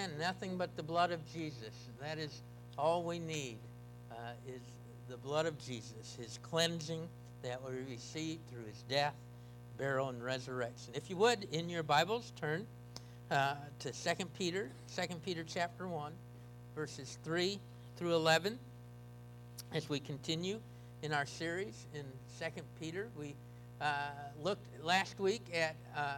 man, nothing but the blood of Jesus. That is all we need, is the blood of Jesus, his cleansing that we receive through his death, burial, and resurrection. If you would, in your Bibles, turn to 2 Peter chapter 1, verses 3 through 11. As we continue in our series in 2 Peter, we looked last week at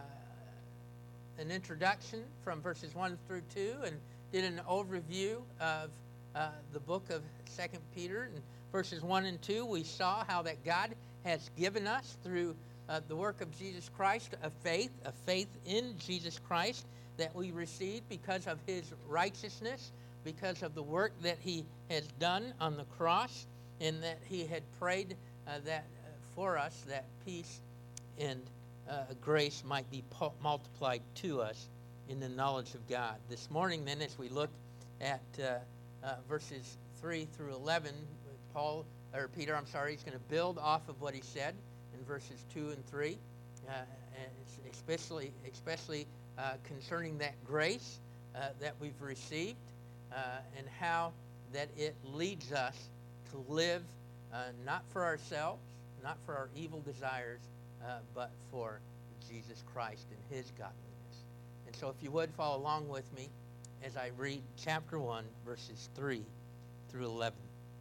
an introduction from verses 1 through 2 and did an overview of the book of 2 Peter. In verses 1 and 2, we saw how that God has given us through the work of Jesus Christ a faith in Jesus Christ that we received because of his righteousness, because of the work that he has done on the cross, and that he had prayed that for us, that peace and grace might be multiplied to us in the knowledge of God. This morning, then, as we look at verses 3 through 11, Peter, he's going to build off of what he said in verses 2 and 3, especially concerning that grace that we've received and how that it leads us to live not for ourselves, not for our evil desires, but for Jesus Christ and his godliness. And so if you would, follow along with me as I read chapter 1, verses 3 through 11.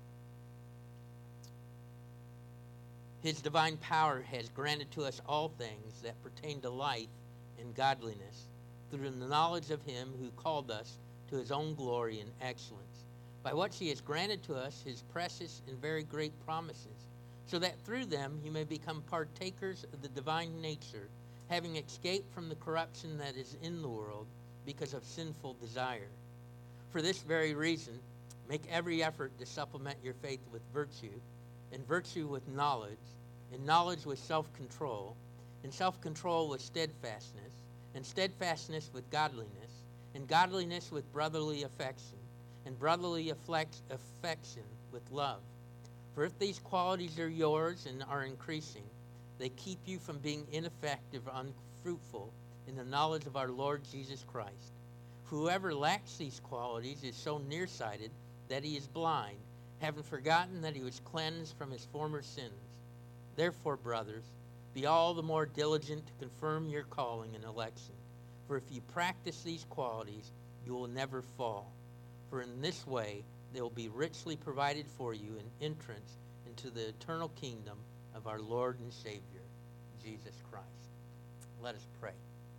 His divine power has granted to us all things that pertain to life and godliness through the knowledge of him who called us to his own glory and excellence, by which he has granted to us his precious and very great promises, so that through them you may become partakers of the divine nature, having escaped from the corruption that is in the world because of sinful desire. For this very reason, make every effort to supplement your faith with virtue, and virtue with knowledge, and knowledge with self-control, and self-control with steadfastness, and steadfastness with godliness, and godliness with brotherly affection, and brotherly affection with love. For if these qualities are yours and are increasing, they keep you from being ineffective or unfruitful in the knowledge of our Lord Jesus Christ. For whoever lacks these qualities is so nearsighted that he is blind, having forgotten that he was cleansed from his former sins. Therefore, brothers, be all the more diligent to confirm your calling and election. For if you practice these qualities, you will never fall. For in this way, they will be richly provided for you an entrance into the eternal kingdom of our Lord and Savior, Jesus Christ. Let us pray.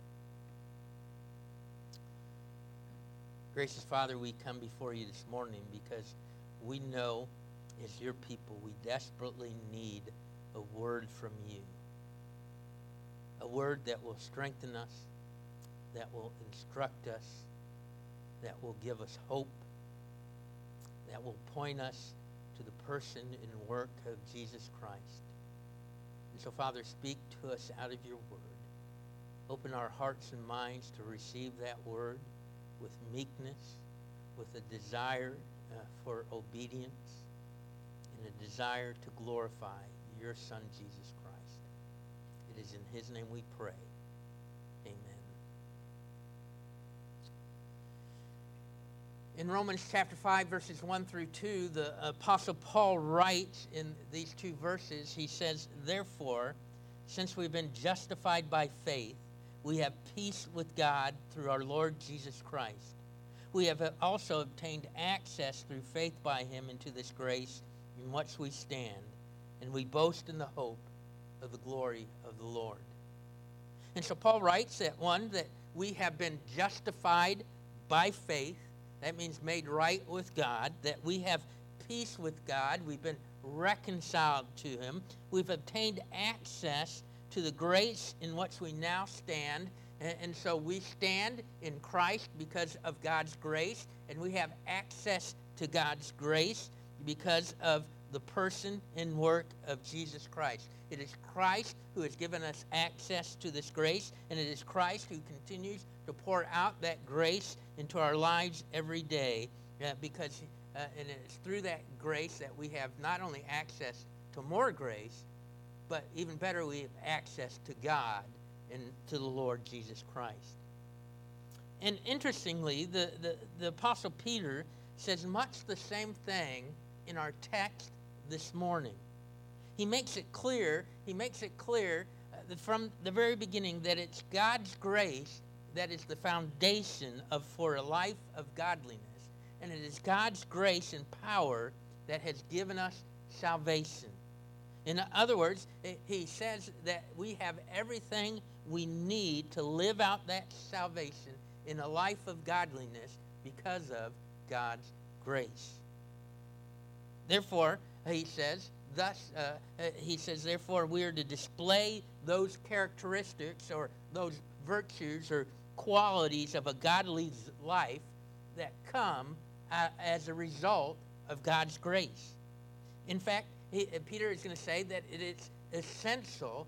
Gracious Father, we come before you this morning because we know as your people we desperately need a word from you. A word that will strengthen us, that will instruct us, that will give us hope, that will point us to the person and work of Jesus Christ. And so, Father, speak to us out of your word. Open our hearts and minds to receive that word with meekness, with a desire for obedience, and a desire to glorify your Son, Jesus Christ. It is in his name we pray. Amen. In Romans chapter 5, verses 1 through 2, the Apostle Paul writes in these two verses, he says, "Therefore, since we've been justified by faith, we have peace with God through our Lord Jesus Christ. We have also obtained access through faith by him into this grace in which we stand, and we boast in the hope of the glory of the Lord." And so Paul writes that we have been justified by faith. That means made right with God, that we have peace with God. We've been reconciled to him. We've obtained access to the grace in which we now stand. And so we stand in Christ because of God's grace, and we have access to God's grace because of the person and work of Jesus Christ. It is Christ who has given us access to this grace, and it is Christ who continues to pour out that grace into our lives every day, because and it's through that grace that we have not only access to more grace, but even better, we have access to God and to the Lord Jesus Christ. And interestingly, the Apostle Peter says much the same thing in our text this morning. He makes it clear from the very beginning that it's God's grace that is the foundation for a life of godliness. And it is God's grace and power that has given us salvation. In other words, he says that we have everything we need to live out that salvation in a life of godliness because of God's grace. Therefore, he says, therefore we are to display those characteristics or those virtues or qualities of a godly life that come as a result of God's grace. In fact, Peter is going to say that it is essential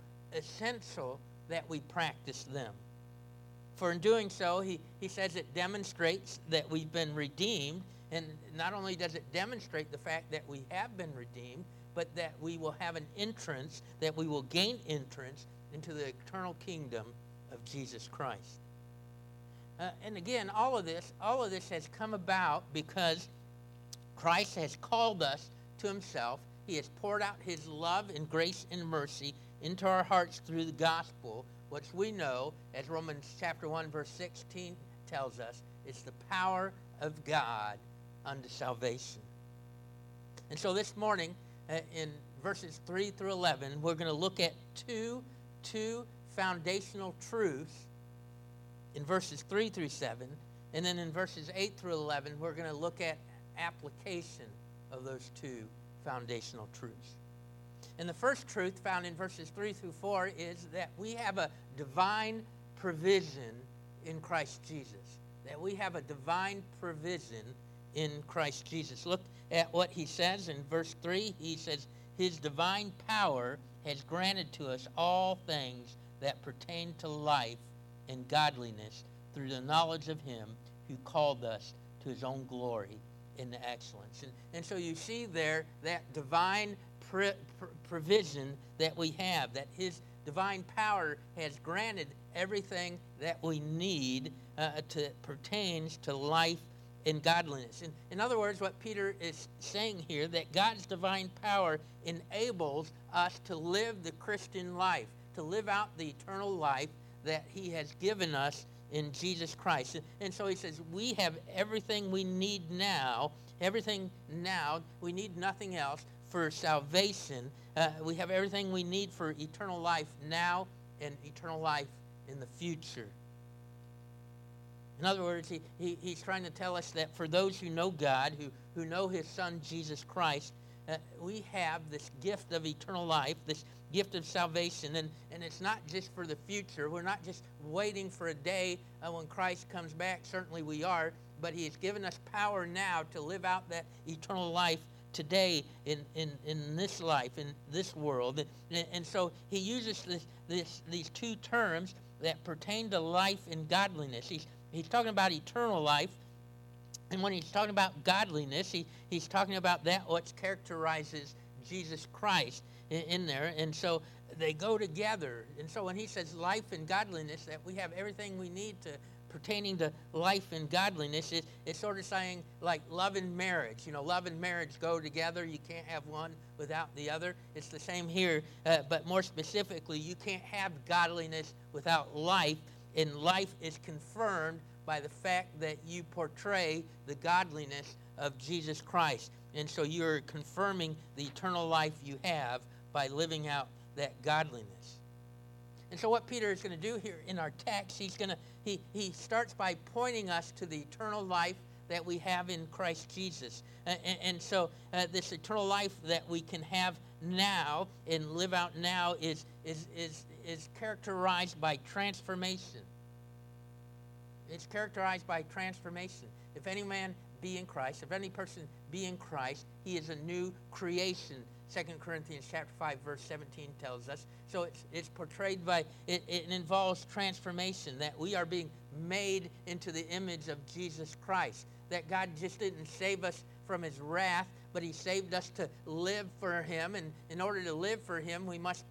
that we practice them. For in doing so, he says it demonstrates that we've been redeemed, and not only does it demonstrate the fact that we have been redeemed, but that we will have an entrance, that we will gain entrance into the eternal kingdom of Jesus Christ. And again, all of this has come about because Christ has called us to himself. He has poured out his love and grace and mercy into our hearts through the gospel, which we know, as Romans chapter 1, verse 16 tells us, is the power of God unto salvation. And so this morning, in verses 3 through 11, we're going to look at two foundational truths in verses 3 through 7. And then in verses 8 through 11, we're going to look at application of those two foundational truths. And the first truth found in verses 3 through 4 is that we have a divine provision in Christ Jesus. That we have a divine provision in Christ Jesus. Look at what he says in verse 3. He says, his divine power has granted to us all things that pertain to life and godliness through the knowledge of him who called us to his own glory and excellence. And so you see there that divine provision that we have, that his divine power has granted everything that we need pertains to life and godliness. In other words, what Peter is saying here, that God's divine power enables us to live the Christian life, to live out the eternal life that he has given us in Jesus Christ. And so he says, we have everything we need now, we need nothing else for salvation. We have everything we need for eternal life now and eternal life in the future. In other words, he's trying to tell us that for those who know God, who know his son Jesus Christ, we have this gift of eternal life, this gift of salvation, and it's not just for the future. We're not just waiting for a day when Christ comes back. Certainly we are, but he has given us power now to live out that eternal life today in this life, in this world. And so he uses these two terms that pertain to life and godliness. He's talking about eternal life, and when he's talking about godliness, he's talking about that which characterizes Jesus Christ in there. And so they go together. And so when he says life and godliness, that we have everything we need to pertaining to life and godliness, it's sort of saying like love and marriage. Love and marriage go together. You can't have one without the other. It's the same here, but more specifically, you can't have godliness without life, and life is confirmed by the fact that you portray the godliness of Jesus Christ. And so you're confirming the eternal life you have by living out that godliness. And so what Peter is going to do here in our text, he starts by pointing us to the eternal life that we have in Christ Jesus. And so this eternal life that we can have now and live out now is characterized by transformation. It's characterized by transformation. If any man be in Christ, if any person be in Christ, he is a new creation. 2 Corinthians chapter 5, verse 17 tells us. So it's portrayed by, it involves transformation, that we are being made into the image of Jesus Christ. That God just didn't save us from his wrath, but he saved us to live for him. And in order to live for him, we must be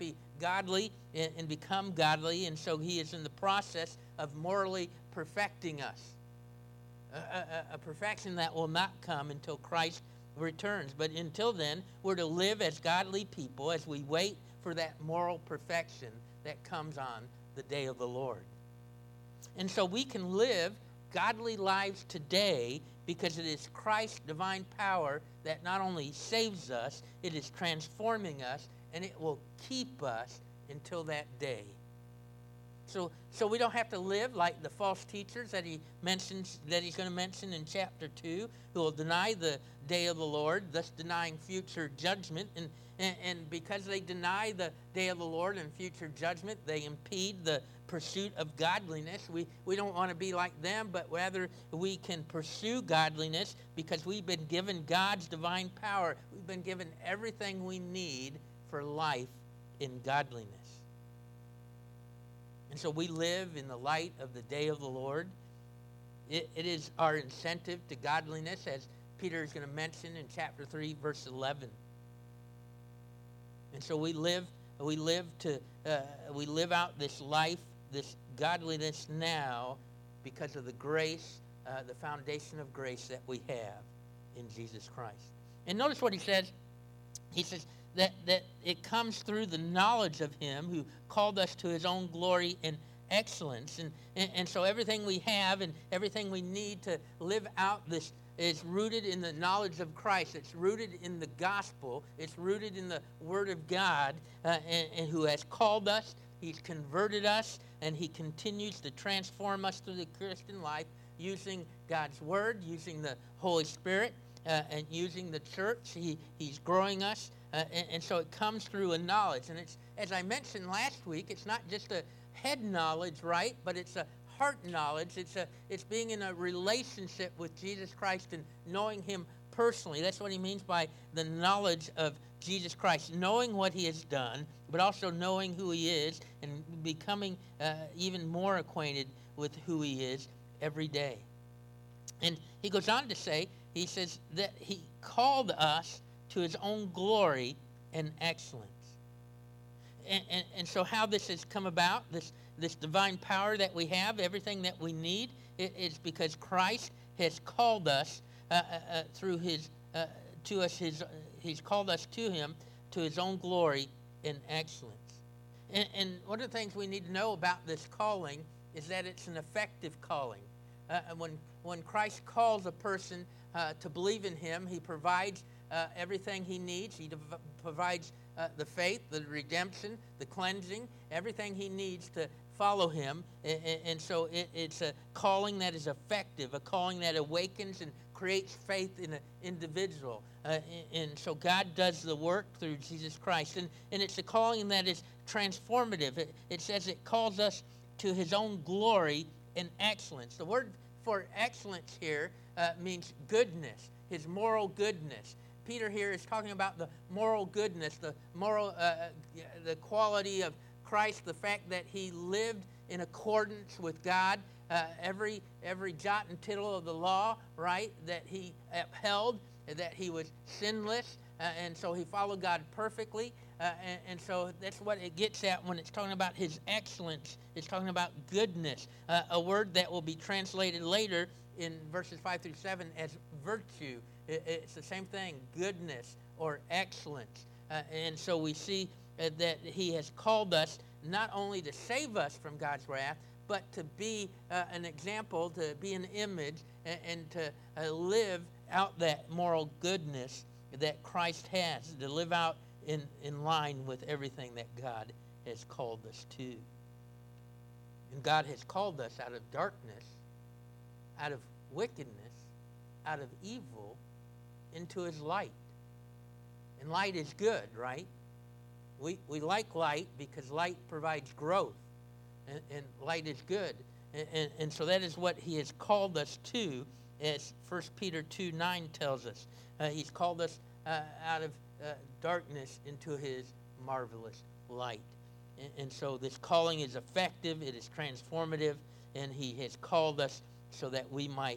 godly and become godly, and so he is in the process of morally perfecting us. A perfection that will not come until Christ returns. But until then, we're to live as godly people as we wait for that moral perfection that comes on the day of the Lord. And so we can live godly lives today because it is Christ's divine power that not only saves us, it is transforming us, and it will keep us until that day. So we don't have to live like the false teachers that he mentions, that he's going to mention in chapter 2, who will deny the day of the Lord, thus denying future judgment. And because they deny the day of the Lord and future judgment, they impede the pursuit of godliness. We don't want to be like them, but rather we can pursue godliness because we've been given God's divine power. We've been given everything we need for life in godliness. And so we live in the light of the day of the Lord. It is our incentive to godliness, as Peter is going to mention in chapter 3, verse 11. And so we live out this life, this godliness now, because of the grace, the foundation of grace that we have in Jesus Christ. And notice what he says. He says that it comes through the knowledge of him who called us to his own glory and excellence. And so everything we have and everything we need to live out this is rooted in the knowledge of Christ. It's rooted in the gospel. It's rooted in the word of God, and who has called us. He's converted us, and he continues to transform us through the Christian life using God's word, using the Holy Spirit, and using the church. He's growing us, and so it comes through a knowledge. And it's, as I mentioned last week, it's not just a head knowledge, right? But it's a heart knowledge. It's being in a relationship with Jesus Christ and knowing him personally. That's what he means by the knowledge of Jesus Christ, knowing what he has done, but also knowing who he is and becoming even more acquainted with who he is every day. And he goes on to say, he says that he called us to his own glory and excellence. And so how this has come about, this divine power that we have, everything that we need, it's because Christ has called us through his to us. He's called us to him, to his own glory and excellence. And one of the things we need to know about this calling is that it's an effective calling. When Christ calls a person to believe in him, he provides everything he needs. He provides the faith, the redemption, the cleansing, everything he needs to follow him. And so it's a calling that is effective, a calling that awakens and creates faith in an individual. And so God does the work through Jesus Christ. And it's a calling that is transformative. It says it calls us to his own glory and excellence. The word for excellence here means goodness, his moral goodness. Peter here is talking about the moral goodness, the moral, the quality of Christ, the fact that he lived in accordance with God, every jot and tittle of the law, right, that he upheld, that he was sinless, and so he followed God perfectly. And so that's what it gets at when it's talking about his excellence. It's talking about goodness, a word that will be translated later in verses 5 through 7 as virtue. It's the same thing, goodness or excellence. And so we see that he has called us not only to save us from God's wrath, but to be an example, to be an image, and to live out that moral goodness that Christ has, to live out in line with everything that God has called us to. And God has called us out of darkness, out of wickedness, out of evil, into his light. And light is good, right? We like light because light provides growth, and light is good. And so that is what he has called us to, as 1 Peter 2:9 tells us. He's called us out of darkness into his marvelous light. And so this calling is effective, it is transformative, and he has called us so that we might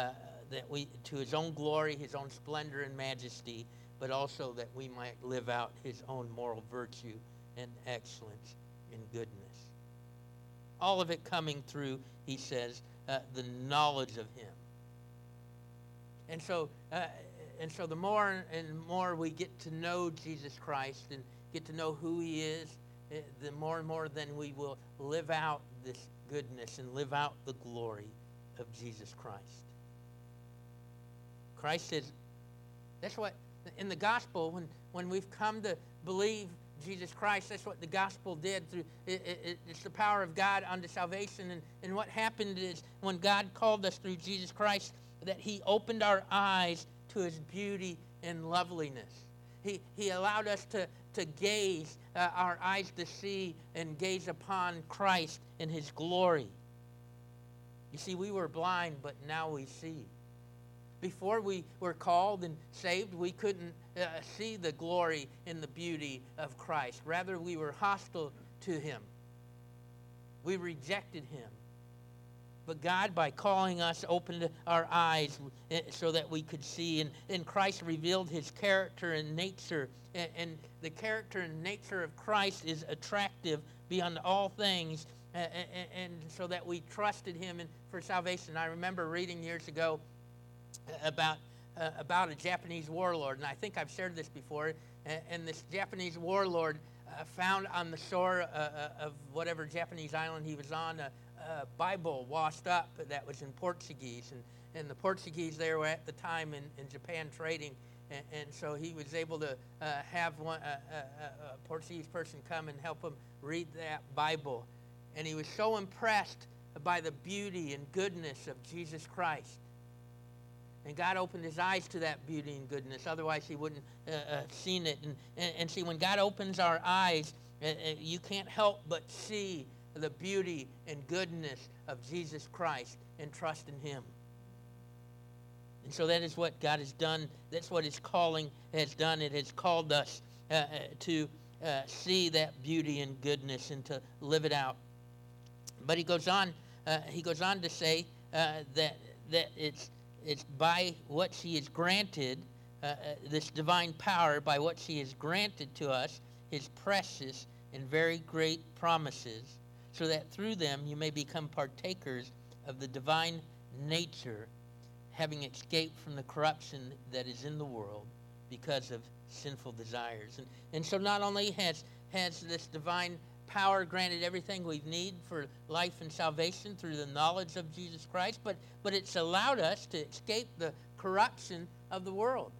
to his own glory, his own splendor and majesty, but also that we might live out his own moral virtue and excellence and goodness. All of it coming through, he says, the knowledge of him. And so the more and more we get to know Jesus Christ and get to know who he is, the more and more then we will live out this goodness and live out the glory of Jesus Christ. Christ says, that's what, in the gospel, when we've come to believe Jesus Christ, that's what the gospel did. It's the power of God unto salvation. And what happened is when God called us through Jesus Christ, that he opened our eyes to his beauty and loveliness. He allowed us to gaze, our eyes to see and gaze upon Christ in his glory. You see, we were blind, but now we see. Before we were called and saved, we couldn't see the glory and the beauty of Christ. Rather, we were hostile to him. We rejected him. But God, by calling us, opened our eyes so that we could see. And Christ revealed his character and nature. And the character and nature of Christ is attractive beyond all things. And so that we trusted him for salvation. I remember reading years ago about a Japanese warlord. And I think I've shared this before. And this Japanese warlord found on the shore of whatever Japanese island he was on a Bible washed up that was in Portuguese, and the Portuguese there were at the time in Japan trading, and so he was able to have a Portuguese person come and help him read that Bible, and he was so impressed by the beauty and goodness of Jesus Christ. And God opened his eyes to that beauty and goodness. Otherwise, he wouldn't have seen it. And see, when God opens our eyes, you can't help but see the beauty and goodness of Jesus Christ and trust in him. And so that is what God has done. That's what his calling has done. It has called us to see that beauty and goodness and to live it out. But he goes on to say that it's by what he has granted, this divine power, by what he has granted to us, his precious and very great promises, so that through them you may become partakers of the divine nature, having escaped from the corruption that is in the world because of sinful desires. And so not only has this divine power granted everything we need for life and salvation through the knowledge of Jesus Christ, but it's allowed us to escape the corruption of the world.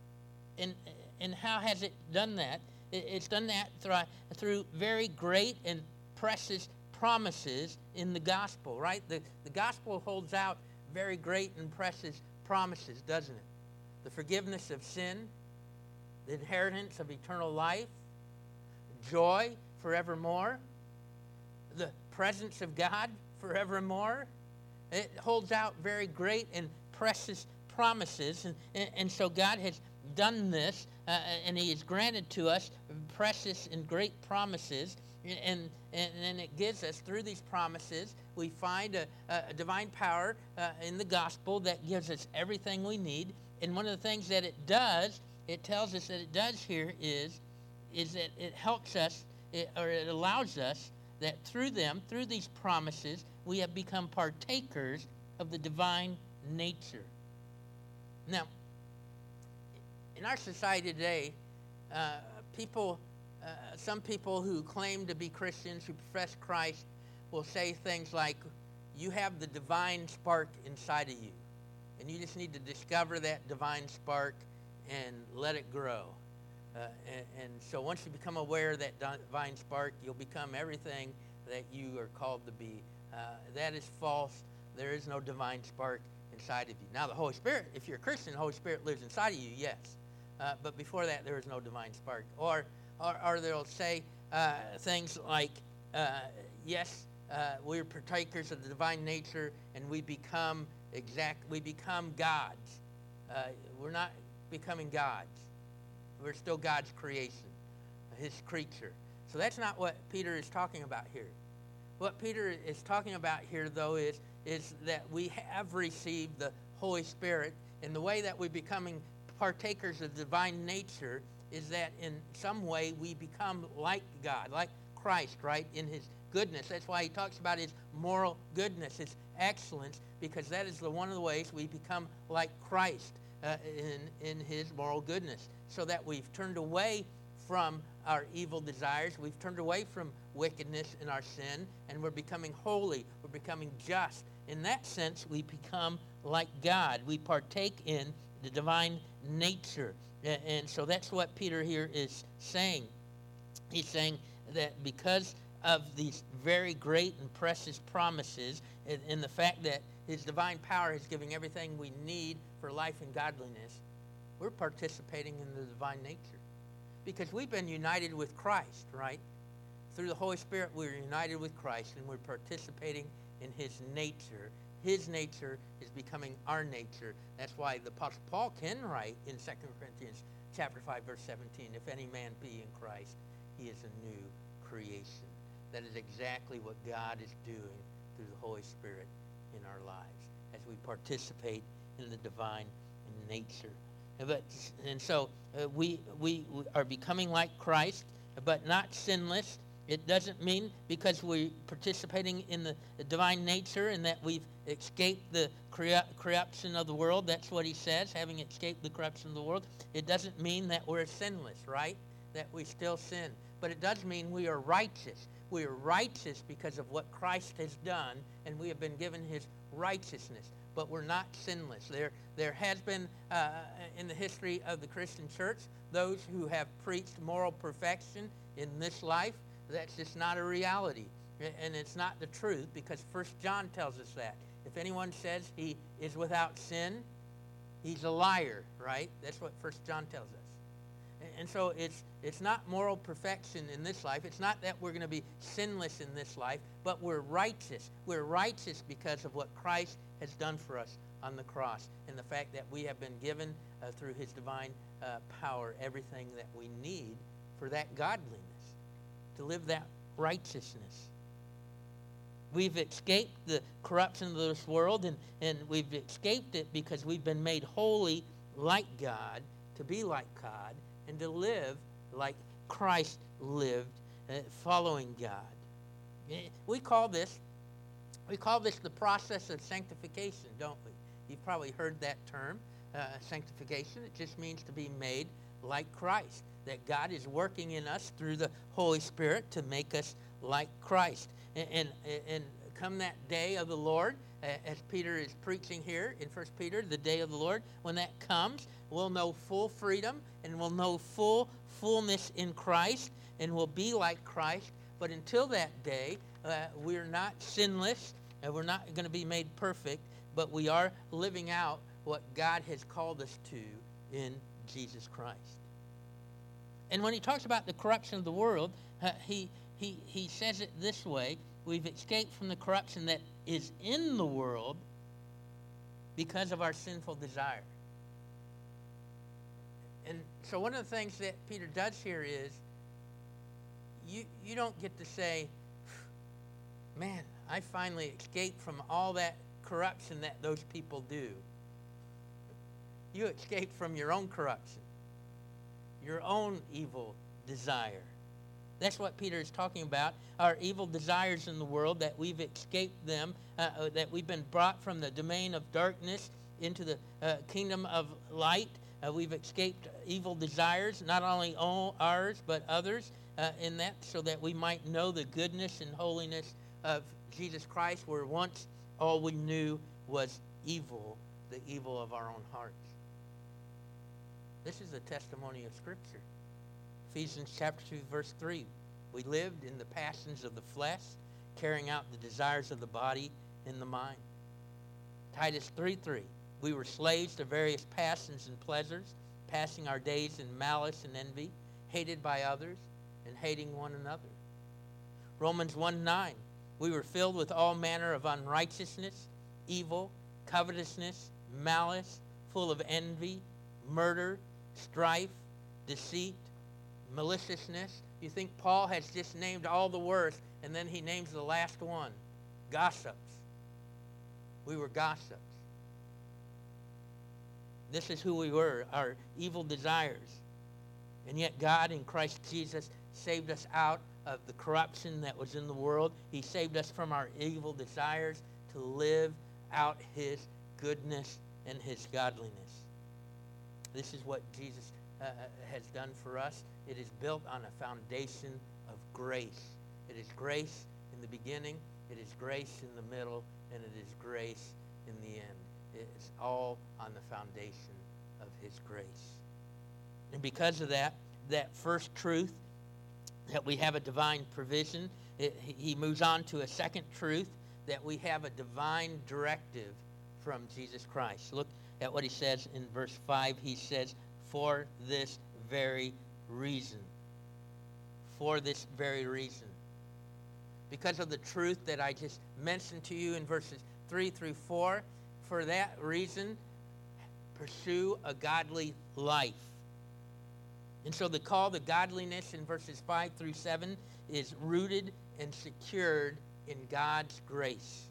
And how has it done that? It's done that through very great and precious promises in the gospel, right? The gospel holds out very great and precious promises, doesn't it? The forgiveness of sin, the inheritance of eternal life, joy forevermore, the presence of God forevermore. It holds out very great and precious promises. And so God has done this, and he has granted to us precious and great promises. And it gives us, through these promises, we find a divine power in the gospel that gives us everything we need. And one of the things that it does, it tells us that it does here is that it helps us, or it allows us that through them, through these promises, we have become partakers of the divine nature. Now, in our society today, some people who claim to be Christians, who profess Christ, will say things like, you have the divine spark inside of you, and you just need to discover that divine spark and let it grow. And so once you become aware of that divine spark, you'll become everything that you are called to be. That is false. There is no divine spark inside of you. Now, the Holy Spirit, if you're a Christian, the Holy Spirit lives inside of you, yes. But before that, there is no divine spark. Or they'll say things like, yes, we're partakers of the divine nature, and we become gods. We're not becoming gods. We're still God's creation, his creature. So that's not what Peter is talking about here. What Peter is talking about here, though, is that we have received the Holy Spirit, and the way that we're becoming partakers of divine nature is that in some way we become like God, like Christ, right, in his goodness. That's why he talks about his moral goodness, his excellence, because that is one of the ways we become like Christ in his moral goodness, so that we've turned away from our evil desires, we've turned away from wickedness and our sin, and we're becoming holy, we're becoming just. In that sense, we become like God. We partake in the divine nature. And so that's what Peter here is saying. He's saying that because of these very great and precious promises, and the fact that his divine power is giving everything we need for life and godliness, we're participating in the divine nature. Because we've been united with Christ, right? Through the Holy Spirit, we're united with Christ, and we're participating in his nature. His nature is becoming our nature. That's why the Apostle Paul can write in 2 Corinthians chapter 5, verse 17, if any man be in Christ, he is a new creation. That is exactly what God is doing through the Holy Spirit in our lives as we participate in the divine nature. And so we are becoming like Christ, but not sinless. It doesn't mean because we're participating in the divine nature and that we've escaped the corruption of the world. That's what he says, having escaped the corruption of the world. It doesn't mean that we're sinless, right? That we still sin. But it does mean we are righteous. We are righteous because of what Christ has done, and we have been given his righteousness. But we're not sinless. There has been, in the history of the Christian church, those who have preached moral perfection in this life. That's just not a reality. And it's not the truth, because 1 John tells us that. If anyone says he is without sin, he's a liar, right? That's what 1 John tells us. And so it's not moral perfection in this life. It's not that we're going to be sinless in this life, but we're righteous. We're righteous because of what Christ has done for us on the cross, and the fact that we have been given through his divine power everything that we need for that godliness, to live that righteousness. We've escaped the corruption of this world, and we've escaped it because we've been made holy like God, to be like God, and to live like Christ lived, following God. We call this the process of sanctification, don't we? You've probably heard that term, sanctification. It just means to be made like Christ, that God is working in us through the Holy Spirit to make us like Christ. And come that day of the Lord, as Peter is preaching here in 1 Peter, the day of the Lord, when that comes, we'll know full freedom, and we'll know fullness in Christ, and we'll be like Christ. But until that day, we're not sinless, and we're not going to be made perfect, but we are living out what God has called us to in Jesus Christ. And when he talks about the corruption of the world, he says it this way: we've escaped from the corruption that is in the world because of our sinful desire. And so one of the things that Peter does here is, you don't get to say, man, I finally escaped from all that corruption that those people do. You escape from your own corruption, your own evil desire. That's what Peter is talking about, our evil desires in the world, that we've escaped them, that we've been brought from the domain of darkness into the kingdom of light. We've escaped evil desires, not only ours, but others, in that, so that we might know the goodness and holiness of Jesus Christ, where once all we knew was evil, the evil of our own hearts. This is a testimony of Scripture. Ephesians chapter 2, verse 3. We lived in the passions of the flesh, carrying out the desires of the body and the mind. Titus 3:3. We were slaves to various passions and pleasures, passing our days in malice and envy, hated by others, and hating one another. Romans 1:9. We were filled with all manner of unrighteousness, evil, covetousness, malice, full of envy, murder, strife, deceit, maliciousness. You think Paul has just named all the worst, and then he names the last one, gossips. We were gossips. This is who we were, our evil desires. And yet God in Christ Jesus saved us out of the corruption that was in the world. He saved us from our evil desires to live out his goodness and his godliness. This is what Jesus has done for us. It is built on a foundation of grace. It is grace in the beginning, it is grace in the middle, and it is grace in the end. It's all on the foundation of his grace. And because of that first truth, that we have a divine provision, he moves on to a second truth, that we have a divine directive from Jesus Christ. Look at what he says in verse 5. He says, for this very reason. For this very reason. Because of the truth that I just mentioned to you in verses 3 through 4, for that reason, pursue a godly life. And so the call to godliness in verses 5 through 7 is rooted and secured in God's grace.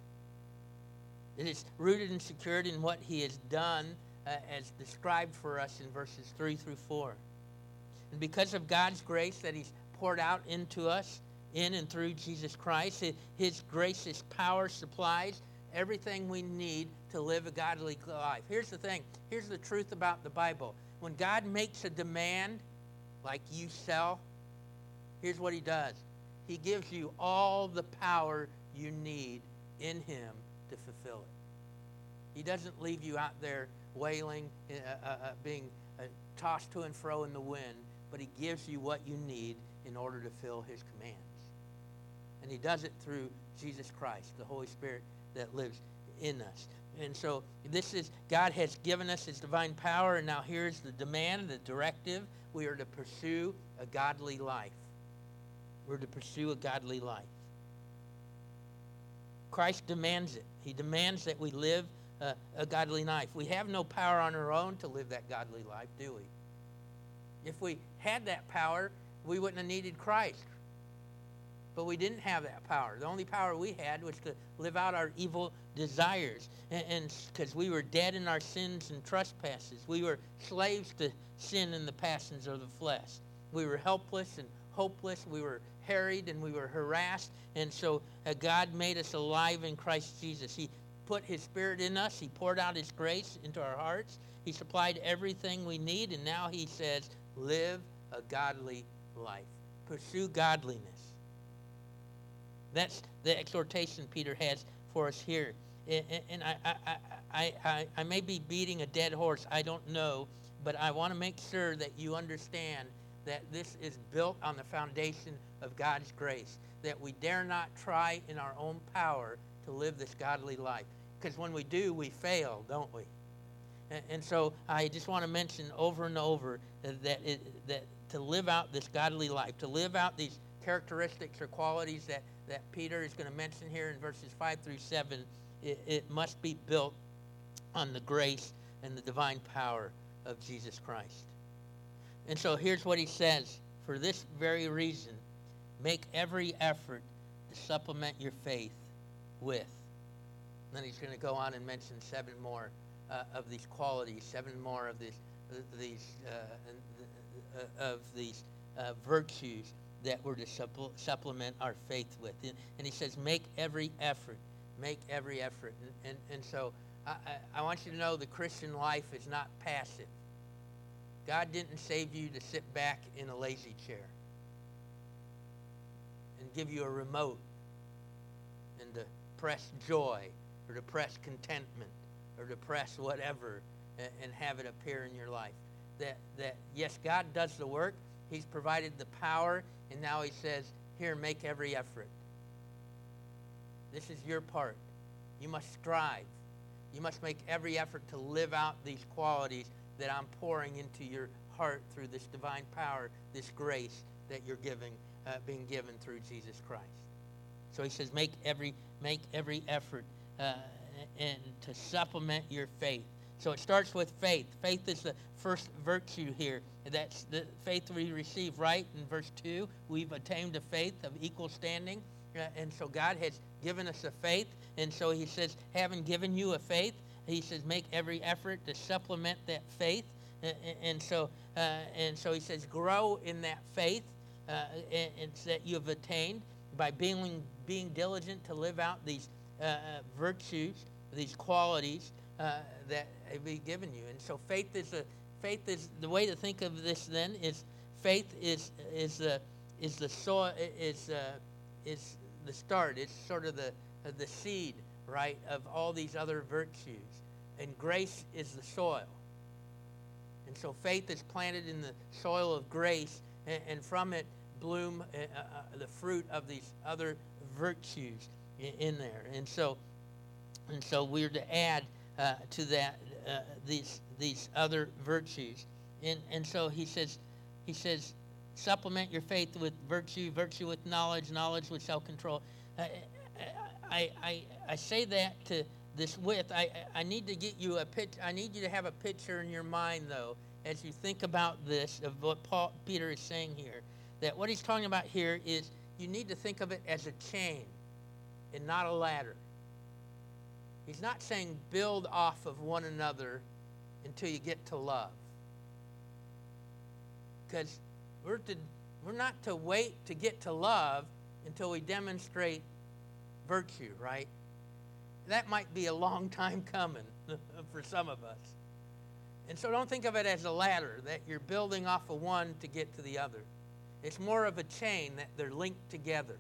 It is rooted and secured in what he has done as described for us in verses 3 through 4. And because of God's grace that he's poured out into us in and through Jesus Christ, his grace, his power supplies everything we need to live a godly life. Here's the thing. Here's the truth about the Bible. When God makes a demand, like you sell, here's what he does. He gives you all the power you need in him to fulfill it. He doesn't leave you out there wailing, being tossed to and fro in the wind, but he gives you what you need in order to fill his commands. And he does it through Jesus Christ, the Holy Spirit that lives in us. And so this is, God has given us his divine power, and now here's the demand, the directive. We are to pursue a godly life. We're to pursue a godly life. Christ demands it. He demands that we live a godly life. We have no power on our own to live that godly life, do we? If we had that power, we wouldn't have needed Christ. But we didn't have that power. The only power we had was to live out our evil desires. And because we were dead in our sins and trespasses. We were slaves to sin and the passions of the flesh. We were helpless and hopeless. We were harried and we were harassed. And so God made us alive in Christ Jesus. He put his Spirit in us. He poured out his grace into our hearts. He supplied everything we need. And now he says, live a godly life. Pursue godliness. That's the exhortation Peter has for us here. And I may be beating a dead horse. I don't know. But I want to make sure that you understand that this is built on the foundation of God's grace. That we dare not try in our own power to live this godly life. Because when we do, we fail, don't we? And so I just want to mention over and over that to live out this godly life, to live out these characteristics or qualities that Peter is going to mention here in verses 5 through 7, it must be built on the grace and the divine power of Jesus Christ. And so here's what he says. For this very reason, make every effort to supplement your faith with. And then he's going to go on and mention 7 more of these qualities, 7 more of these virtues that we're to supplement our faith with. And he says, make every effort. Make every effort. And so I want you to know the Christian life is not passive. God didn't save you to sit back in a lazy chair and give you a remote and to press joy or to press contentment or to press whatever and have it appear in your life. That yes, God does the work. He's provided the power, and now he says, here, make every effort. This is your part. You must strive. You must make every effort to live out these qualities that I'm pouring into your heart through this divine power, this grace that you're being given through Jesus Christ. So he says, make every effort and to supplement your faith. So it starts with faith. Faith is the first virtue here. That's the faith we receive, right? In verse 2, we've attained a faith of equal standing. And so God has given us a faith. And so he says, having given you a faith, he says, make every effort to supplement that faith. And so he says, grow in that faith and that you have attained by being diligent to live out these virtues, these qualities that have been given you. And so faith is the way to think of this. Then is faith is the soil, is the start. It's sort of the seed, right, of all these other virtues, and grace is the soil. And so faith is planted in the soil of grace, and from it bloom the fruit of these other virtues in there. And so we're to add to that these other virtues. And so he says, supplement your faith with virtue, virtue with knowledge, knowledge with self-control. I say that to this with. I need to get you I need you to have a picture in your mind, though, as you think about this, of what Peter is saying here. That what he's talking about here is you need to think of it as a chain and not a ladder. He's not saying build off of one another until you get to love. Because we're not to wait to get to love until we demonstrate virtue, right? That might be a long time coming for some of us. And so don't think of it as a ladder, that you're building off of one to get to the other. It's more of a chain, that they're linked together.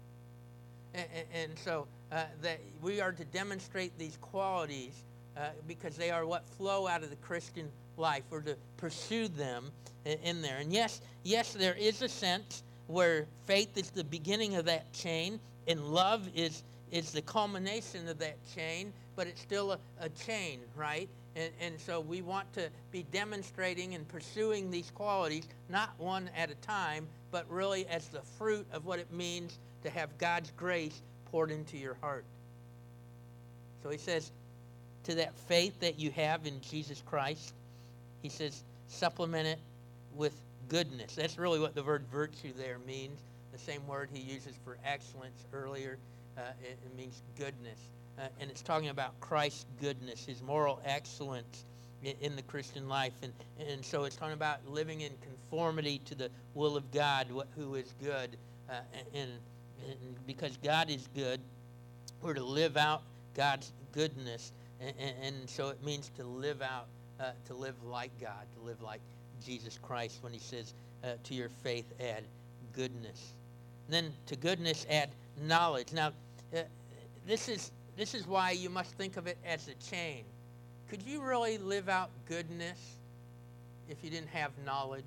And so that we are to demonstrate these qualities because they are what flow out of the Christian life. We're to pursue them in there. And yes, there is a sense where faith is the beginning of that chain, and love is the culmination of that chain, but it's still a chain, right? And so we want to be demonstrating and pursuing these qualities, not one at a time, but really as the fruit of what it means to have God's grace poured into your heart. So he says, to that faith that you have in Jesus Christ, he says, supplement it with goodness. That's really what the word virtue there means. The same word he uses for excellence earlier. It means goodness. And it's talking about Christ's goodness, his moral excellence in the Christian life. And so it's talking about living in conformity to the will of God, who is good. And because God is good, we're to live out God's goodness. And so it means to live out, to live like God, to live like Jesus Christ. When he says, to your faith add goodness. And then to goodness add knowledge. Now, this is why you must think of it as a chain. Could you really live out goodness if you didn't have knowledge?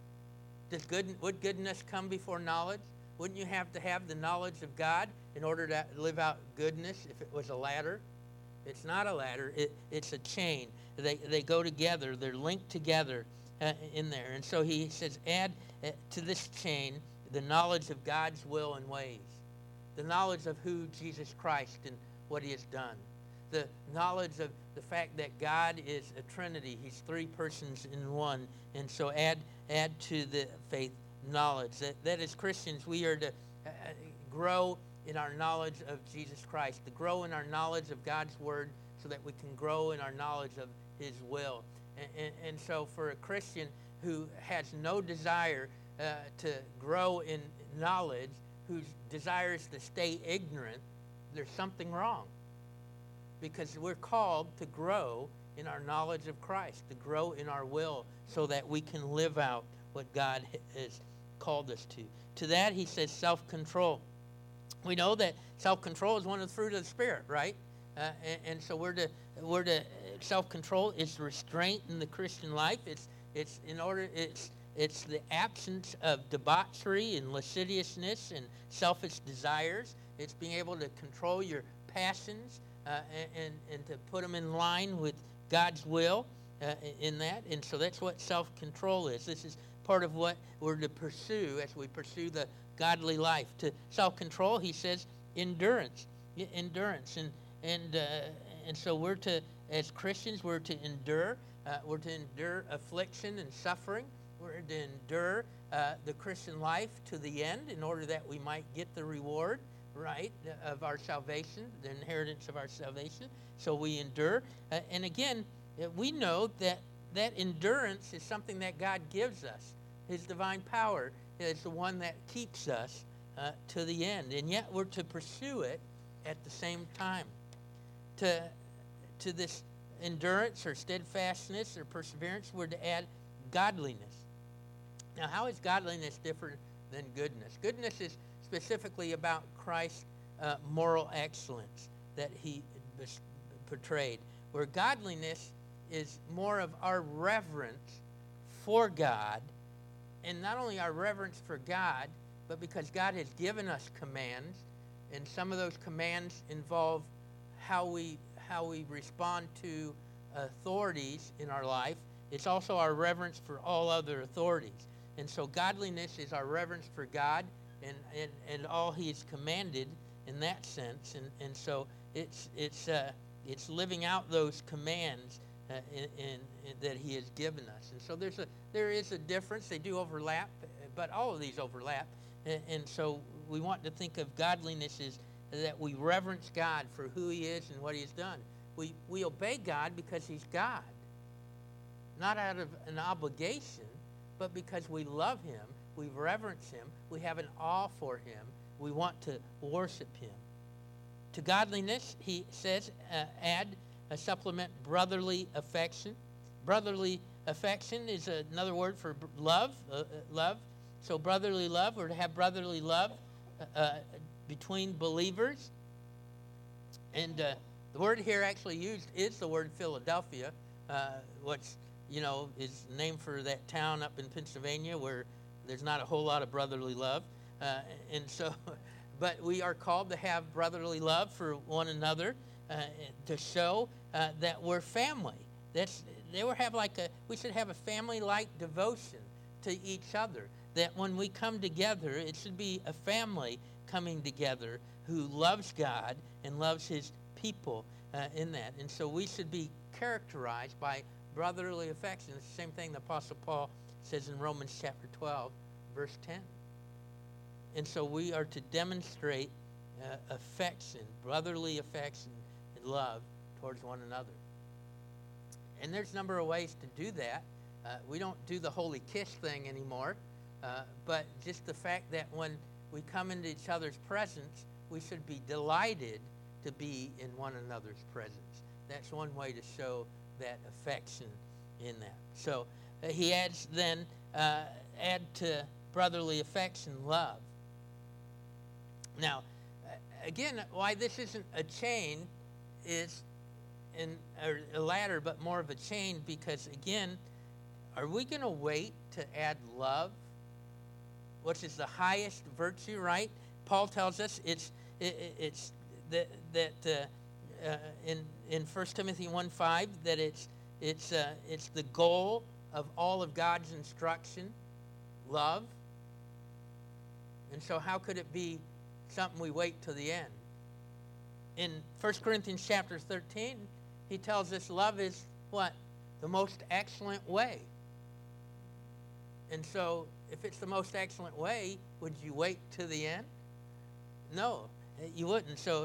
Would goodness come before knowledge? Wouldn't you have to have the knowledge of God in order to live out goodness if it was a ladder? It's not a ladder. It's a chain. They go together. They're linked together in there. And so he says, add to this chain the knowledge of God's will and ways. The knowledge of who Jesus Christ and what he has done. The knowledge of the fact that God is a Trinity. He's three persons in one. And so add to the faith knowledge. That as Christians, we are to grow in our knowledge of Jesus Christ, to grow in our knowledge of God's Word so that we can grow in our knowledge of his will. And so for a Christian who has no desire to grow in knowledge, who desires to stay ignorant, there's something wrong. Because we're called to grow in our knowledge of Christ, to grow in our will so that we can live out what God has called us to. To that, he says self-control. We know that self-control is one of the fruit of the Spirit, right? And so we're to self-control is restraint in the Christian life. It's the absence of debauchery and lasciviousness and selfish desires. It's being able to control your passions and to put them in line with God's will in that. And so that's what self-control is. This is part of what we're to pursue as we pursue the godly life. To self-control, he says, endurance. And so we're to, as Christians, we're to endure. We're to endure affliction and suffering. We're to endure the Christian life to the end in order that we might get the reward, right, of our salvation, the inheritance of our salvation. So we endure. And again, we know that that endurance is something that God gives us. His divine power is the one that keeps us to the end. And yet we're to pursue it at the same time. To this endurance or steadfastness or perseverance, we're to add godliness. Now, how is godliness different than goodness? Goodness is specifically about Christ's moral excellence that he portrayed, where godliness is more of our reverence for God, and not only our reverence for God, but because God has given us commands, and some of those commands involve how we respond to authorities in our life. It's also our reverence for all other authorities. And so godliness is our reverence for God and all he has commanded in that sense. And so it's living out those commands that he has given us. And so there is a difference. They do overlap, but all of these overlap. And so we want to think of godliness as that we reverence God for who he is and what he has done. We obey God because he's God, not out of an obligation, but because we love him, we reverence him, we have an awe for him, we want to worship him. To godliness, he says, add a supplement brotherly affection. Brotherly affection is another word for love. So brotherly love, we're to have brotherly love between believers. And the word here actually used is the word Philadelphia, which is named for that town up in Pennsylvania where there's not a whole lot of brotherly love. And so, but we are called to have brotherly love for one another to show that we're family. We should have a family-like devotion to each other. That when we come together, it should be a family coming together who loves God and loves his people in that. And so we should be characterized by brotherly affection. It's the same thing the Apostle Paul says in Romans chapter 12, verse 10. And so we are to demonstrate affection, brotherly affection and love towards one another. And there's a number of ways to do that. We don't do the holy kiss thing anymore, but just the fact that when we come into each other's presence, we should be delighted to be in one another's presence. That's one way to show that affection in that. So he adds then, add to brotherly affection love. Now, again, why this isn't a chain is or a ladder, but more of a chain, because again, are we going to wait to add love, which is the highest virtue, right? Paul tells us it's in 1 Timothy 1:5 that it's the goal of all of God's instruction, love. And so how could it be something we wait till the end? In 1 Corinthians chapter 13, he tells us love is what? The most excellent way. And so if it's the most excellent way, would you wait to the end? No, you wouldn't. So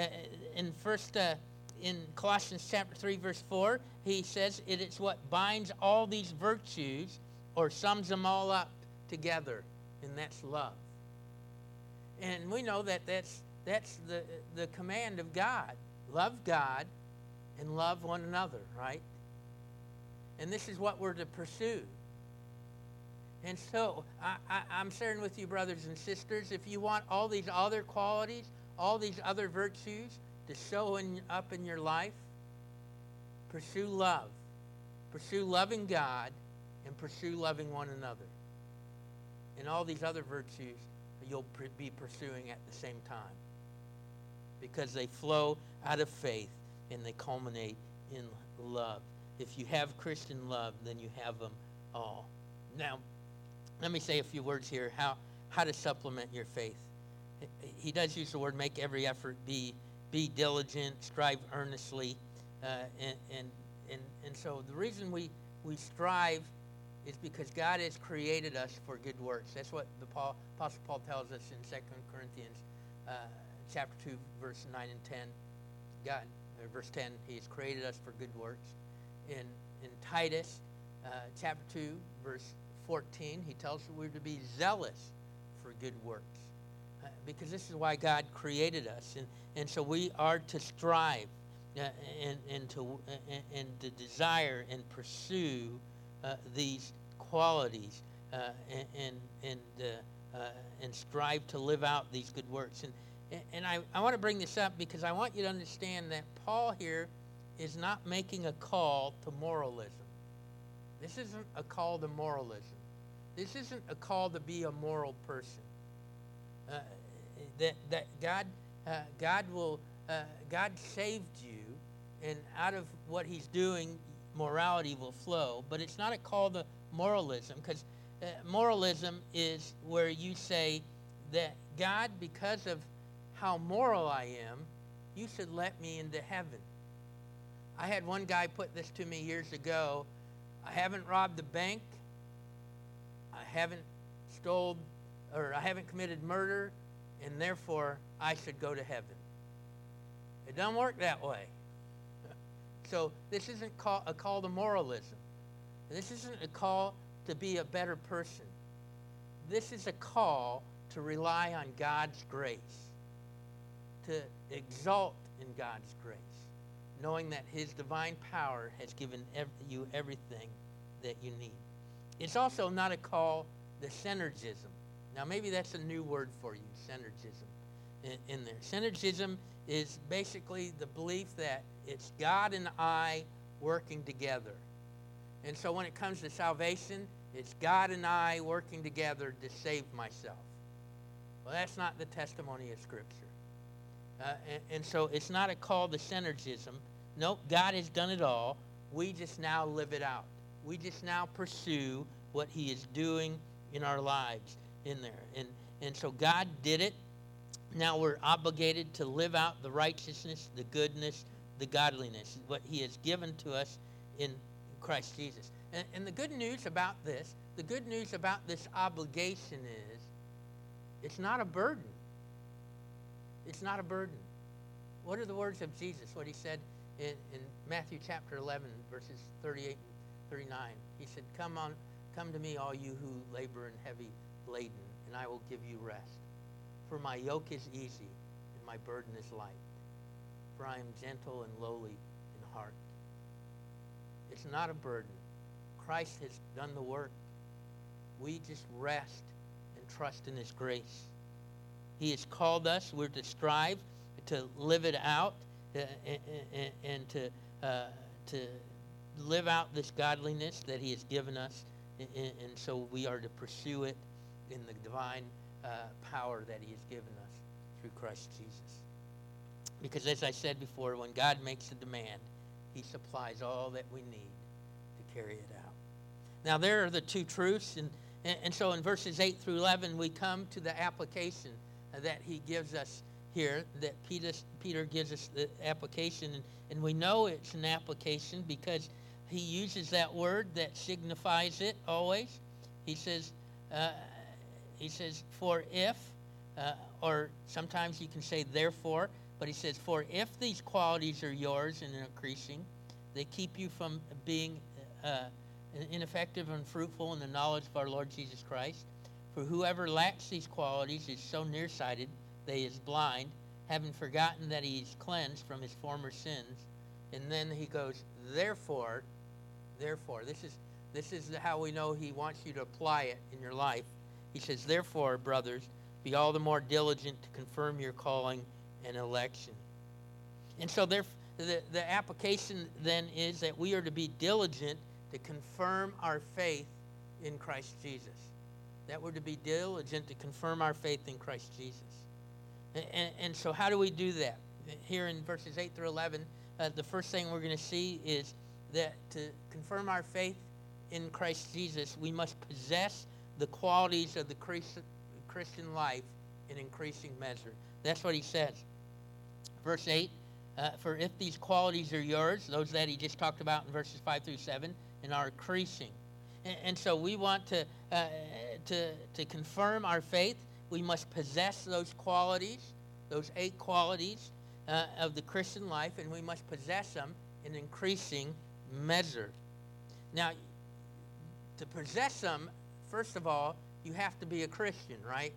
in Colossians chapter 3, verse 4, he says it's what binds all these virtues or sums them all up together, and that's love. And we know that that's the command of God. Love God and love one another, right? And this is what we're to pursue. And so I'm sharing with you, brothers and sisters, if you want all these other qualities, all these other virtues to show up in your life, pursue love. Pursue loving God and pursue loving one another. And all these other virtues you'll be pursuing at the same time, because they flow out of faith and they culminate in love. If you have Christian love, then you have them all. Now, let me say a few words here, how to supplement your faith. He does use the word make every effort, be diligent, strive earnestly. And so the reason we strive is because God has created us for good works. That's what the Apostle Paul tells us in 2 Corinthians chapter 2, verse 9 and 10. Verse 10, he has created us for good works. In Titus chapter 2, verse 14, he tells us we're to be zealous for good works. Because this is why God created us. And so we are to strive and to desire and pursue these qualities and strive to live out these good works. And I want to bring this up because I want you to understand that Paul here is not making a call to moralism. This isn't a call to moralism. This isn't a call to be a moral person. That God saved you, and out of what He's doing, morality will flow. But it's not a call to moralism, because moralism is where you say that God, because of how moral I am, you should let me into heaven. I had one guy put this to me years ago. I haven't robbed a bank. I haven't I haven't committed murder, and therefore I should go to heaven. It doesn't work that way. So this isn't a call to moralism. This isn't a call to be a better person. This is a call to rely on God's grace, to exalt in God's grace, knowing that His divine power has given you everything that you need. It's also not a call to synergism. Now, maybe that's a new word for you, synergism, in there. Synergism is basically the belief that it's God and I working together. And so when it comes to salvation, it's God and I working together to save myself. Well, that's not the testimony of Scripture. And so it's not a call to synergism. Nope, God has done it all. We just now live it out. We just now pursue what He is doing in our lives in there. And so God did it. Now we're obligated to live out the righteousness, the goodness, the godliness, what He has given to us in Christ Jesus. And the good news about this obligation is it's not a burden. It's not a burden. What are the words of Jesus? What He said in Matthew chapter 11, verses 38 and 39. He said, Come to me, all you who labor and heavy laden, and I will give you rest. For my yoke is easy, and my burden is light. For I am gentle and lowly in heart. It's not a burden. Christ has done the work. We just rest and trust in His grace. He has called us. We're to strive to live it out and to live out this godliness that He has given us. And so we are to pursue it in the divine power that He has given us through Christ Jesus. Because as I said before, when God makes a demand, He supplies all that we need to carry it out. Now there are the two truths, and so in verses 8 through 11 we come to the application that he gives us here, that Peter gives us the application, and we know it's an application because he uses that word that signifies it always. He says, for if, or sometimes you can say therefore, but he says, for if these qualities are yours and increasing, they keep you from being ineffective and fruitful in the knowledge of our Lord Jesus Christ. For whoever lacks these qualities is so nearsighted that he is blind, having forgotten that he is cleansed from his former sins. And then he goes, therefore, this is how we know he wants you to apply it in your life. He says, therefore, brothers, be all the more diligent to confirm your calling and election. And so the application then is that we are to be diligent to confirm our faith in Christ Jesus. That we're to be diligent to confirm our faith in Christ Jesus. And so how do we do that? Here in verses 8 through 11, the first thing we're going to see is that to confirm our faith in Christ Jesus, we must possess the qualities of the Christian life in increasing measure. That's what he says. Verse 8, for if these qualities are yours, those that he just talked about in verses 5 through 7, and are increasing. And so we want to confirm our faith. We must possess those qualities, those 8 qualities of the Christian life, and we must possess them in increasing measure. Now, to possess them, first of all, you have to be a Christian, right?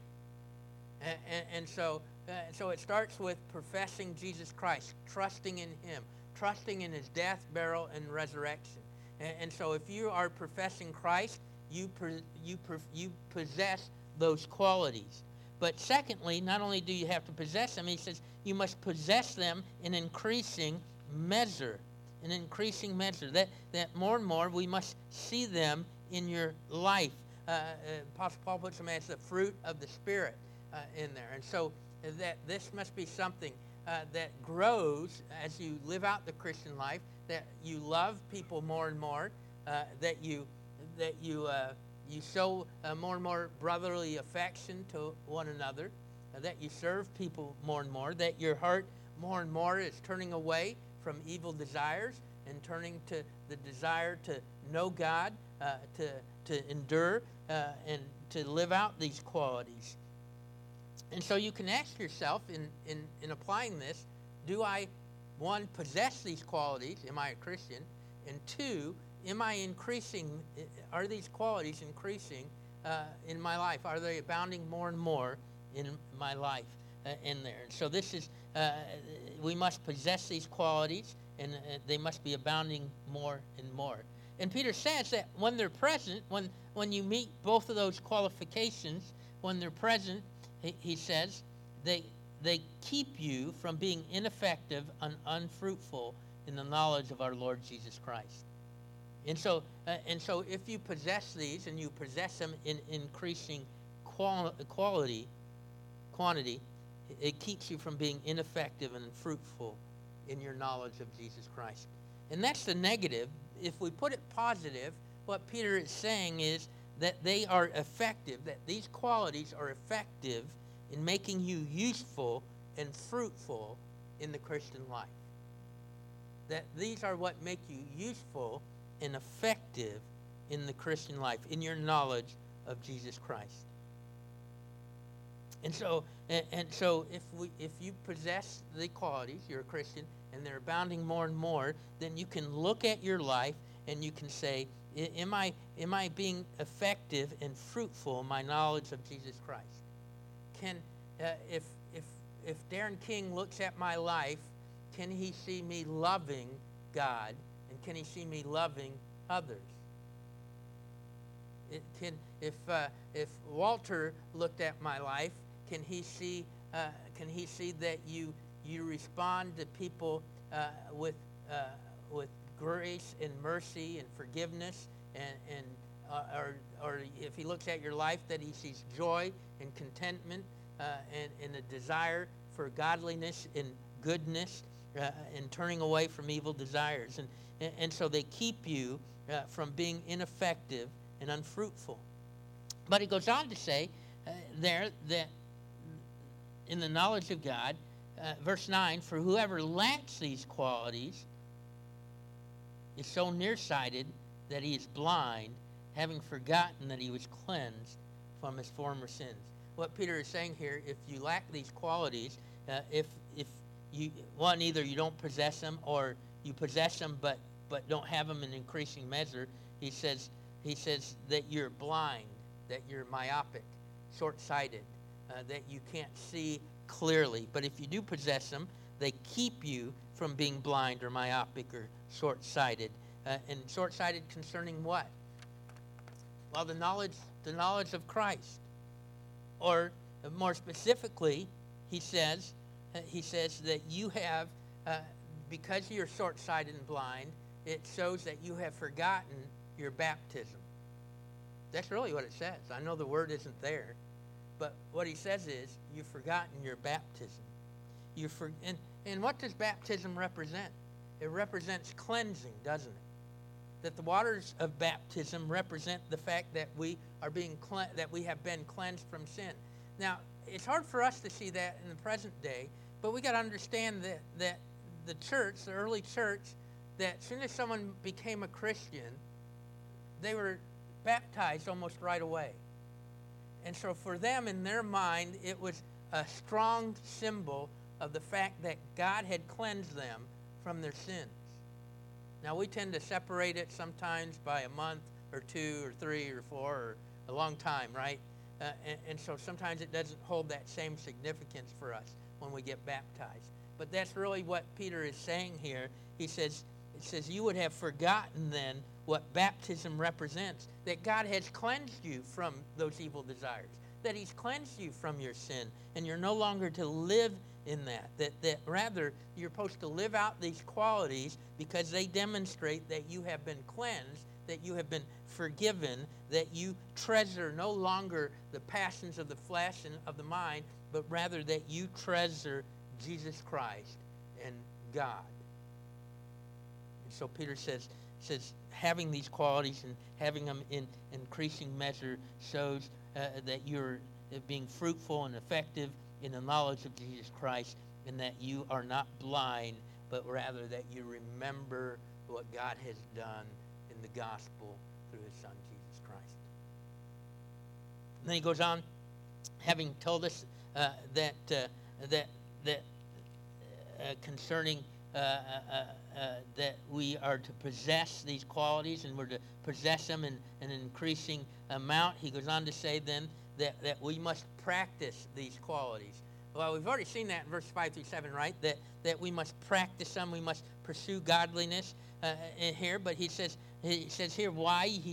So it starts with professing Jesus Christ, trusting in him, trusting in his death, burial, and resurrection. And so if you are professing Christ, you possess those qualities. But secondly, not only do you have to possess them, he says you must possess them in increasing measure. In increasing measure. That more and more we must see them in your life. Apostle Paul puts them as the fruit of the Spirit in there. And so that this must be something that grows as you live out the Christian life, that you love people more and more, that you show more and more brotherly affection to one another, that you serve people more and more, that your heart more and more is turning away from evil desires and turning to the desire to know God, to endure, and to live out these qualities. And so you can ask yourself in applying this, do I, one, possess these qualities? Am I a Christian? And two, are these qualities increasing in my life? Are they abounding more and more in my life in there? And so this is, we must possess these qualities, and they must be abounding more and more. And Peter says that when they're present, when you meet both of those qualifications, when they're present, he says, they keep you from being ineffective and unfruitful in the knowledge of our Lord Jesus Christ. And so if you possess these and you possess them in increasing quantity, it keeps you from being ineffective and unfruitful in your knowledge of Jesus Christ. And that's the negative. If we put it positive, what Peter is saying is that they are effective, that these qualities are effective in making you useful and fruitful in the Christian life. That these are what make you useful and effective in the Christian life, in your knowledge of Jesus Christ. And so if you possess the qualities, you're a Christian, and they're abounding more and more, then you can look at your life and you can say, am I being effective and fruitful in my knowledge of Jesus Christ? Can if Darren King looks at my life, can he see me loving God, and can he see me loving others? If Walter looked at my life, can he see that you respond to people with grace and mercy and forgiveness, or if he looks at your life, that he sees joy and contentment and a desire for godliness and goodness and turning away from evil desires, and so they keep you from being ineffective and unfruitful. But he goes on to say there that in the knowledge of God, verse 9, for whoever lacks these qualities is so nearsighted that he is blind, having forgotten that he was cleansed from his former sins. What Peter is saying here, if you lack these qualities, if you, one, either you don't possess them, or you possess them but don't have them in increasing measure, he says that you're blind, that you're myopic, short-sighted, that you can't see clearly. But if you do possess them, they keep you from being blind or myopic or short-sighted. And short-sighted concerning what? Well, the knowledge of Christ. Or more specifically, he says that you have, because you're short-sighted and blind, it shows that you have forgotten your baptism. That's really what it says. I know the word isn't there, but what he says is you've forgotten your baptism. And what does baptism represent? It represents cleansing, doesn't it? That the waters of baptism represent the fact that we are that we have been cleansed from sin. Now, it's hard for us to see that in the present day, but we got to understand that the church, the early church, that as soon as someone became a Christian, they were baptized almost right away. And so for them, in their mind, it was a strong symbol of the fact that God had cleansed them from their sins. Now, we tend to separate it sometimes by a month, or 2 or 3 or 4 or a long time, right? And so sometimes it doesn't hold that same significance for us when we get baptized. But that's really what Peter is saying here. It says, you would have forgotten then what baptism represents, that God has cleansed you from those evil desires, that he's cleansed you from your sin, and you're no longer to live in that rather you're supposed to live out these qualities because they demonstrate that you have been cleansed, that you have been forgiven, that you treasure no longer the passions of the flesh and of the mind, but rather that you treasure Jesus Christ and God. And so Peter says having these qualities and having them in increasing measure shows that you're being fruitful and effective in the knowledge of Jesus Christ, and that you are not blind, but rather that you remember what God has done in the gospel through his Son, Jesus Christ. And then he goes on, having told us that concerning that we are to possess these qualities, and we're to possess them in an increasing amount. He goes on to say then that we must practice these qualities. Well, we've already seen that in verse 5 through 7, right? That we must practice them, we must pursue godliness in here. But he says here why. He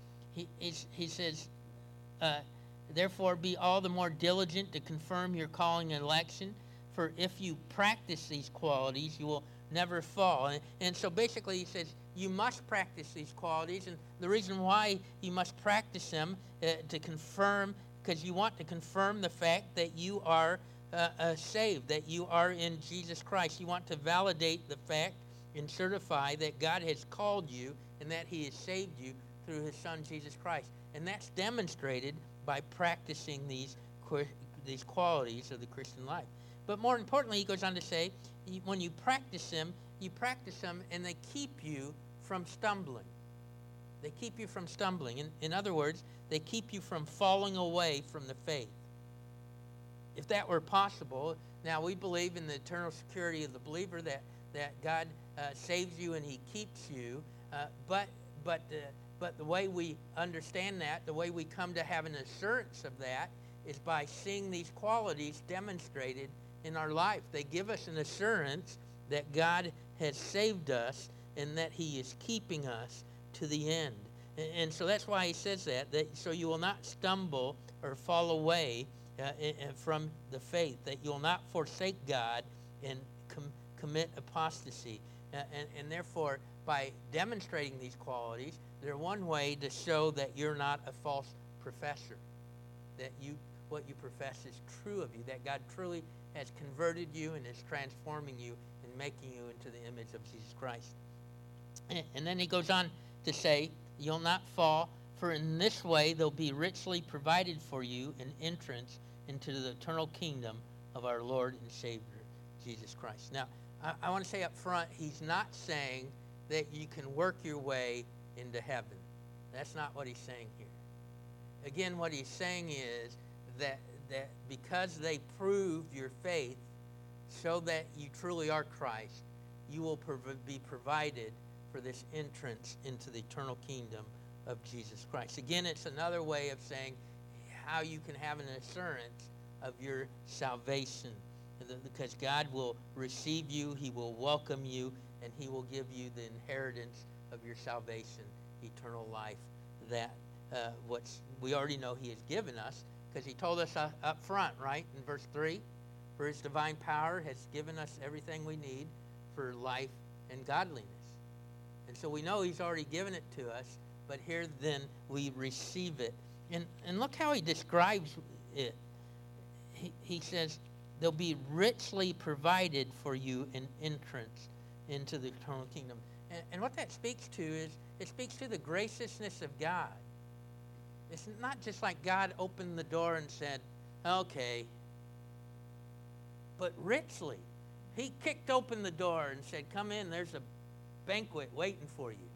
says therefore be all the more diligent to confirm your calling and election. For if you practice these qualities, you will never fall. And so basically he says you must practice these qualities. And the reason why you must practice them to confirm, because you want to confirm the fact that you are saved, that you are in Jesus Christ. You want to validate the fact and certify that God has called you and that he has saved you through his Son, Jesus Christ. And that's demonstrated by practicing these qualities of the Christian life. But more importantly, he goes on to say, when you practice them and they keep you from stumbling. They keep you from stumbling. In other words, they keep you from falling away from the faith. If that were possible, now we believe in the eternal security of the believer, that God saves you and he keeps you. But the way we understand that, the way we come to have an assurance of that, is by seeing these qualities demonstrated in our life. They give us an assurance that God has saved us and that he is keeping us to the end. And so that's why he says that so you will not stumble or fall away from the faith, that you will not forsake God and commit apostasy. And therefore, by demonstrating these qualities, they're one way to show that you're not a false professor, that what you profess is true of you, that God truly has converted you and is transforming you and making you into the image of Jesus Christ. And then he goes on to say, you'll not fall, for in this way there'll be richly provided for you an entrance into the eternal kingdom of our Lord and Savior, Jesus Christ. Now, I want to say up front, he's not saying that you can work your way into heaven. That's not what he's saying here. Again, what he's saying is that because they prove your faith, so that you truly are Christ, you will be provided for this entrance into the eternal kingdom of Jesus Christ. Again, it's another way of saying how you can have an assurance of your salvation, because God will receive you, he will welcome you, and he will give you the inheritance of your salvation, eternal life, that what we already know he has given us, because he told us up front, right, in verse 3, for his divine power has given us everything we need for life and godliness. And so we know he's already given it to us, but here then we receive it. And look how he describes it. He says, there'll be richly provided for you an entrance into the eternal kingdom. And what that speaks to is, it speaks to the graciousness of God. It's not just like God opened the door and said, okay, but richly. He kicked open the door and said, come in, there's a banquet waiting for you.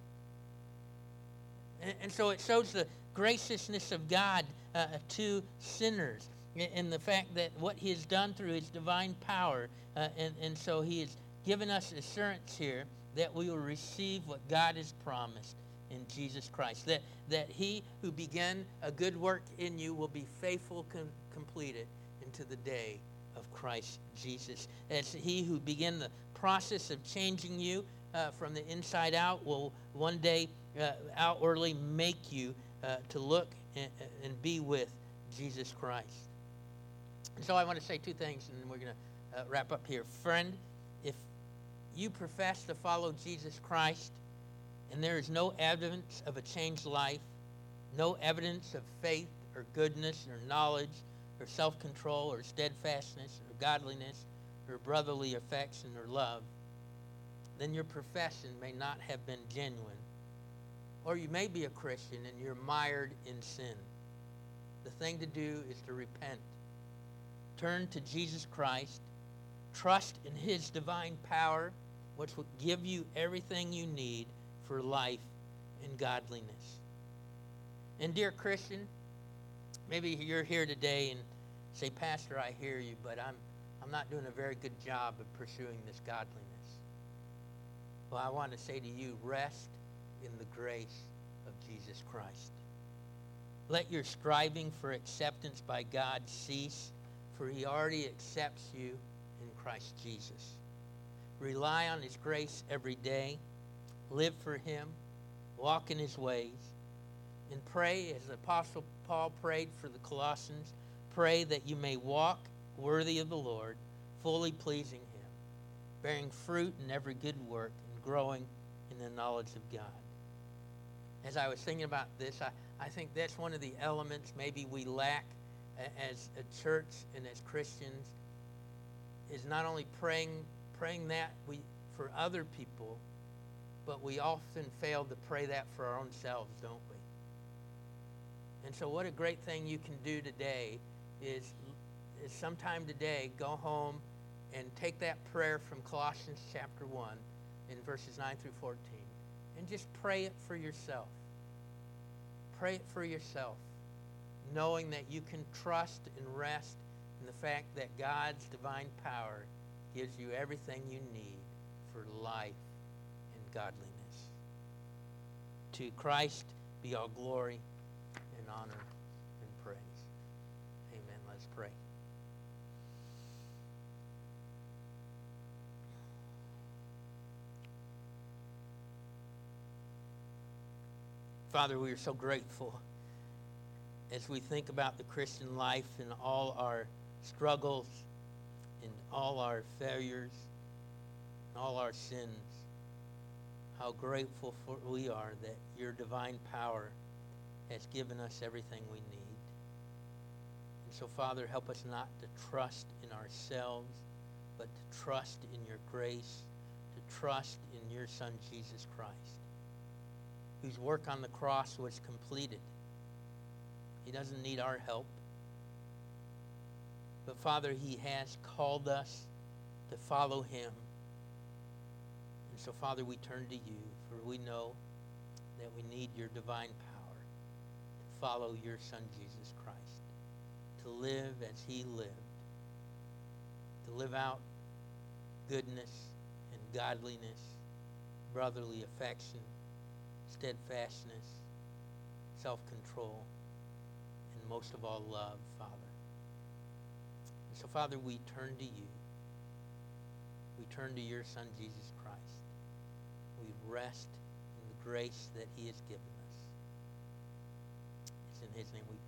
And so it shows the graciousness of God to sinners, and the fact that what he has done through his divine power. And so he has given us assurance here that we will receive what God has promised in Jesus Christ. That he who began a good work in you will be faithful, complete it into the day of Christ Jesus. As he who began the process of changing you from the inside out will one day outwardly make you to look and be with Jesus Christ. And so I want to say two things, and we're going to wrap up here. Friend, if you profess to follow Jesus Christ and there is no evidence of a changed life, no evidence of faith or goodness or knowledge or self-control or steadfastness or godliness or brotherly affection or love, then your profession may not have been genuine. Or you may be a Christian and you're mired in sin. The thing to do is to repent. Turn to Jesus Christ. Trust in his divine power, which will give you everything you need for life and godliness. And dear Christian, maybe you're here today and say, Pastor, I hear you, but I'm not doing a very good job of pursuing this godliness. Well, I want to say to you, rest in the grace of Jesus Christ. Let your striving for acceptance by God cease, for he already accepts you in Christ Jesus. Rely on his grace every day. Live for him. Walk in his ways. And pray, as the Apostle Paul prayed for the Colossians, pray that you may walk worthy of the Lord, fully pleasing him, bearing fruit in every good work and growing in the knowledge of God. As I was thinking about this, I think that's one of the elements maybe we lack as a church and as Christians, is not only praying that for other people, but we often fail to pray that for our own selves, don't we? And so what a great thing you can do today is sometime today go home and take that prayer from Colossians chapter 1 in verses 9 through 14 and just pray it for yourself. Pray it for yourself, knowing that you can trust and rest in the fact that God's divine power gives you everything you need for life and godliness. To Christ be all glory and honor and praise. Amen. Let's pray. Father, we are so grateful as we think about the Christian life and all our struggles and all our failures and all our sins. How grateful we are that your divine power has given us everything we need. And so, Father, help us not to trust in ourselves, but to trust in your grace, to trust in your Son, Jesus Christ, whose work on the cross was completed. He doesn't need our help. But Father, he has called us to follow him. And so, Father, we turn to you, for we know that we need your divine power to follow your Son, Jesus Christ, to live as he lived, to live out goodness and godliness, brotherly affection, steadfastness, self-control, and most of all, love, Father. And so, Father, we turn to you. We turn to your Son, Jesus Christ. We rest in the grace that he has given us. It's in his name we pray.